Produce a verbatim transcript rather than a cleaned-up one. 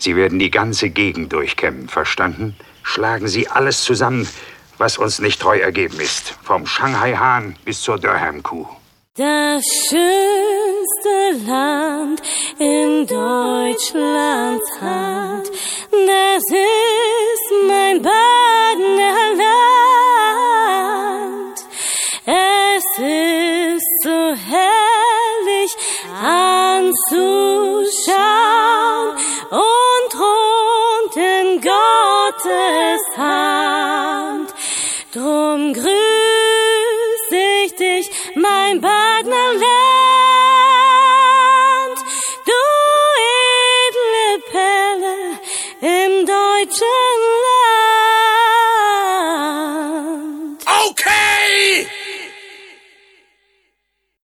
Sie werden die ganze Gegend durchkämmen, verstanden? Schlagen Sie alles zusammen, was uns nicht treu ergeben ist. Vom Shanghai-Hahn bis zur Durham-Kuh. Das schönste Land in Deutschland hat, das ist mein Badener Land. Es ist so herrlich anzuschauen.